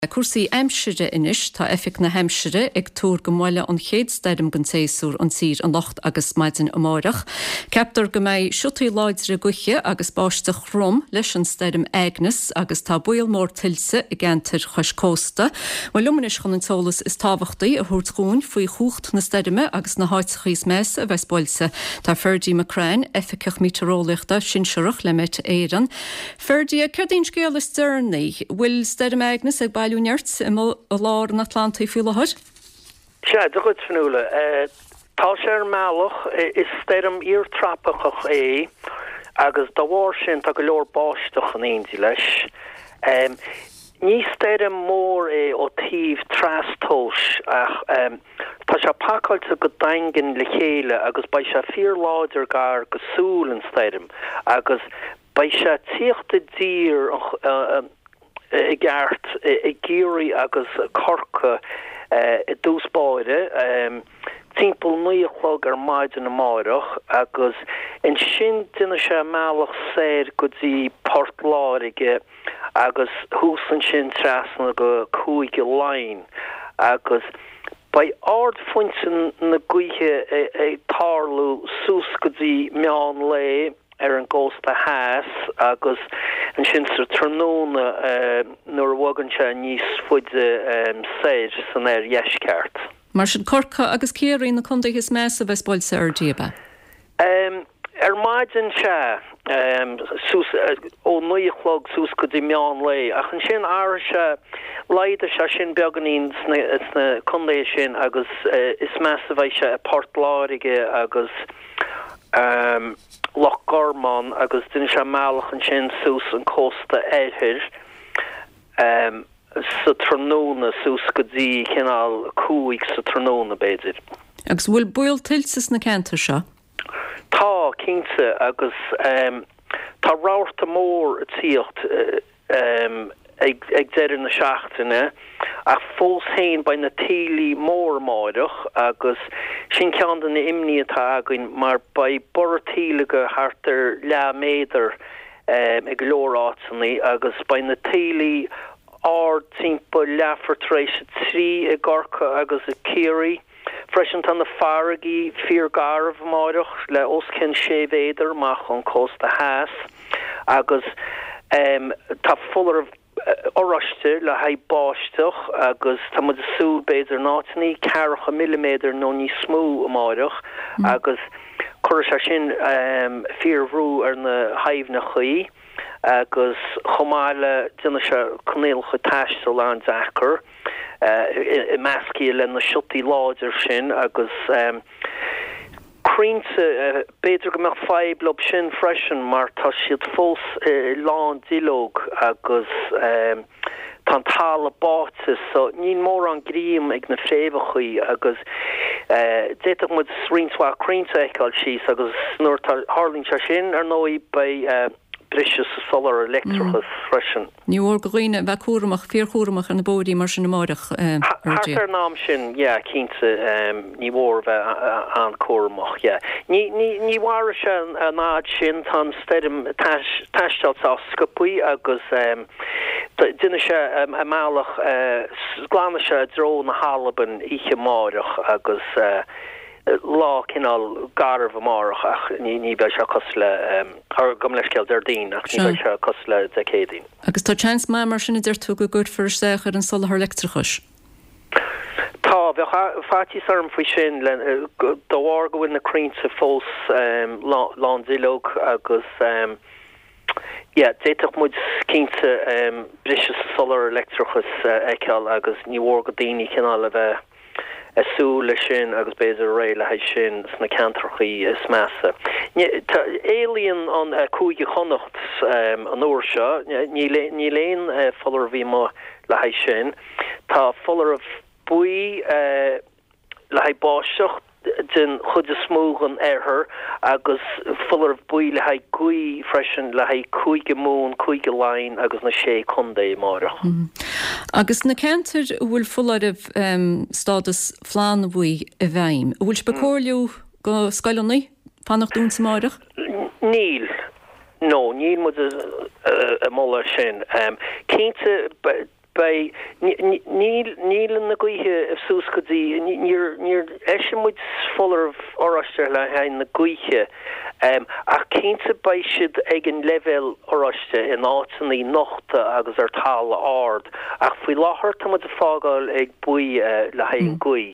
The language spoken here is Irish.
Cuasaí aimsire inis tá effic na heimsire ag túr go mhaile an chéad staidim gan téasúr an tír an locht agus maidin amárach. Ceaptar go mbeidh siútaí láidre guiche agus báiste chrum leis an staidim Agnes agus tá buil mór tilse i gceantar chuis cósta. Bhfuil lumanis chun an tólas is tábhachtaí a thuirtgún faoi chucht na staidime agus na háitachís measa a bheits boilse tá Ferdy McCrane efficach meteorolachta sin seirech le mit éireann. Ferdy, cerdín scéal is dearnaí, bhfuil staidim Agnes ag Lúneart im lár an Atlanta fiúlathir? Ja, de goed fanúle. Tá sé mealach is stem ír trapachach agus da war sin a go leor báisteach an éintí leis. Ní stem mór ó tíh trastóis ach tá se pakailte go daingin le chéile agus bei se fír láidir gar go súl an stem agus bei se tíochtta dír I gart I géirí agus corca I dúspáide timppel nuochlog maidin amárach agus in sin duine se mealach séir go dtí portláige agus húsan sin trasna go cúige lein agus bei ard fointin na guithe tarlú sús go dtí meán le an gósta háas agus an sin sa tróna nuair bhaganse níos fuide séir san jeisceart. Mar sin corca agus céirí na condaigh measa bheits boilse díaba? Maidin se ó nuochlog sús go dtí meán le ach an sin ára se leide se sin beganín sna condaigh sin agus is measa bheith se portláige agus Loch Gorman agus duine se mealach an sin sús an cósta éithir sa tróna sús go dtí cinál cúig sa tróna béidir. Agus bhfuil buil tilsas na ceantar seo? Tá cínte agus tá ráirta mór a tíocht ag deidir na seachtaine ach fós hain bei na tílí mór máideach agus sin cean na imní atá againn mar bei bortílige hartar le méidir ag glórátaní agus bei na tílí ard timppla lefartrééis trí I gorca agus a céirí freisin tan na faragaí fír garh máideach le oscin sévéidir mach an cósta háas agus tá fuller orraiste le ha báisteach agus tá mud a súl béidir nátaní 40 millimeter nó ní smú amárach agus chuir se sin fíorhrú ar na haimhna chuí agus chomáile duine se chunéal chu taistil an zachar I meascí le na siútaí láidir sin agus Crínte beidir go meach feiblob sin freisin mar tá siad fós lán dílóg agus tan tála báte so nín mór an gríim ag na fréimechaí agus déach mu srínsá crínte eáil síos agus nuair hálín se sin ar nóí bei brisise solar electrachas freisin. Ní ór goghine bheith cuaramach fíorchúramach an na bódaí mar sin amárach Hartar nám sin, cínte ní mór bheith an cuaramach, Ní bhhara se a náid sin tan staidim taistealt á scopaí agus duine se a mealach glána se dró na Halaban ihe márach agus lá cinál garh amárach ach ní bheith se cos le gom leis ceall dardín ach ní bheith se cos le decédín. Agus tá chans má mar sinna dir tú go gúd for séchar an solar electrachas? Tá bheith fatí arm faoi sin le dohhar go bhfuin na crínte fós lán dílóg agus déach muid cínte brise solar electrachas eiceall agus níhhar go daoine cinál le bheith súla sin agus béidir réile ha sin sna cantrachaí is measa. Éilíonn an cúige chonacht an uair seo, ní léon follar bhí má le ha sin, tá follar a buí le ha báiseach den chud a smúgan airthir agus follar buí le ha guí freisin le ha cúige mún, cúige lein agus na sé condé márach. Agus na cantar bhfuil fullaribh stádas fláán bhuí a bhaim. Bhfuil specóliú go scailnaí fannach dún samárach? Níl. No, níl mu a molla sin. Cínte bei níl na goithe súscodí níor eisimuid fuller oriste le hain na goithe ach cínta bei siad ag an level oriste in átaí nochta agus ar tal ard ach faoi láthir tá a fágáil ag buí le hain goí